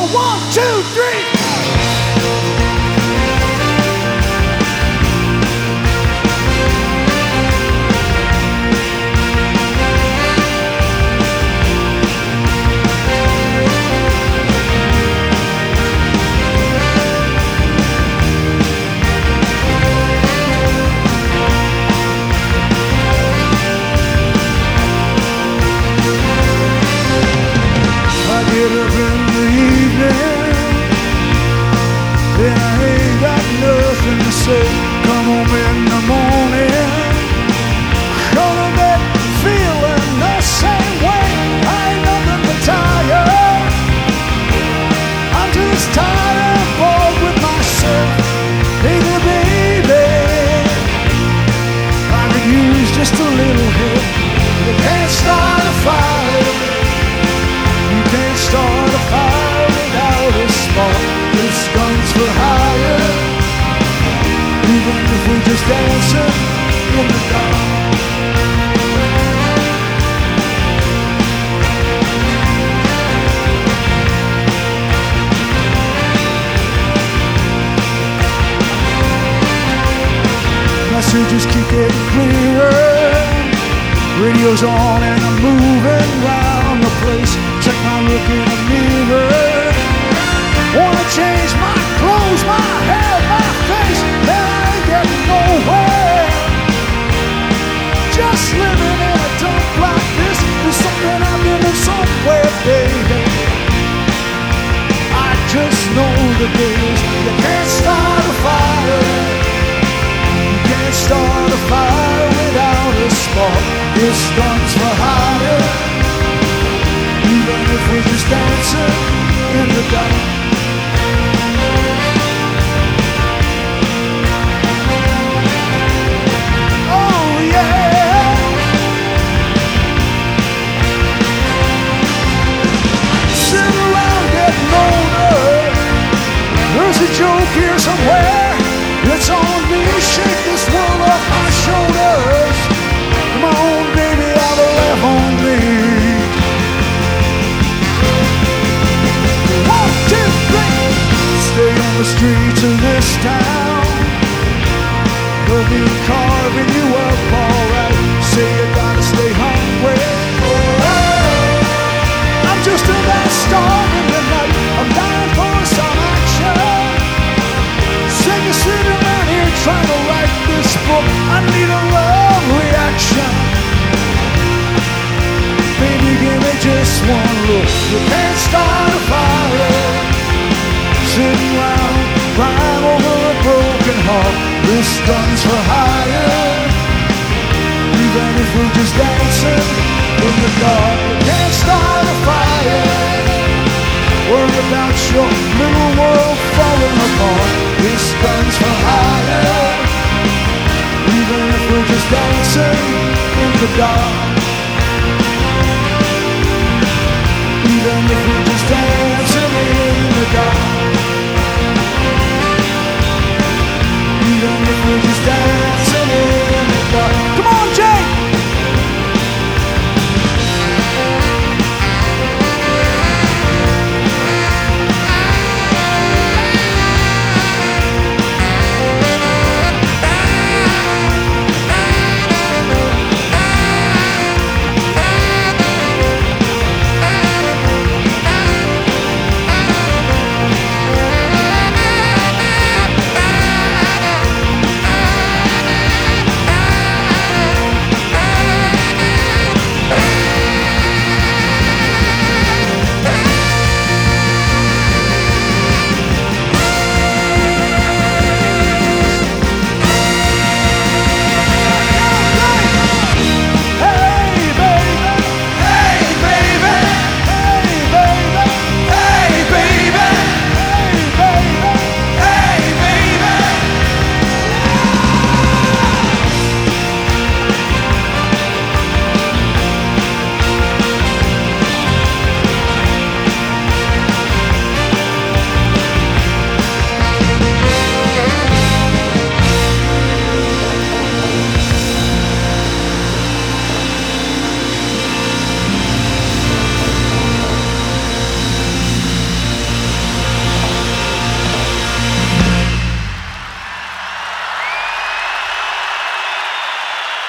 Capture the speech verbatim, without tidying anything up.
one, two, three. Get up in the evening, and I ain't got nothing to say. Come home in the morning, gonna be feeling the same way. I ain't nothing but tired. I'm just tired and bored with myself. Baby, baby, I could use just a little help. You can't start a fire. Can't start a fire without a spark. This gun's for hire, even if we just dancing in the dark. Messages keep getting clearer. Radio's on and I'm moving round the place. Check my look in the mirror. Wanna change my clothes, my hair, my face, and I ain't getting nowhere. Just living in a dump like this. There's something happening somewhere, baby. I just know the days. You can't start a fire. You can't start a fire without a spark. This gun's for hire, even if we're just dancing in the dark. Oh yeah. Sitting around getting older. There's a joke here somewhere. It's on me, shake this world off my shoulders. Come on, baby, have a laugh on me. One, two, three. Stay on the streets of this town. They'll be carving you up alright. Say you gotta stay hungry. Oh, I'm just a man starving tonight. I'm dying for some action. Say you're sitting around here trying to write this book. I need a love reaction. Baby, give me just one look. You can't start a fire. Sitting round, crying over a broken heart. This gun's for hire, even if we're just dancing in the dark. You can't start a fire. Worry about your little world falling apart. This gun's for hire, even if we're just dancing in the dark. Even if we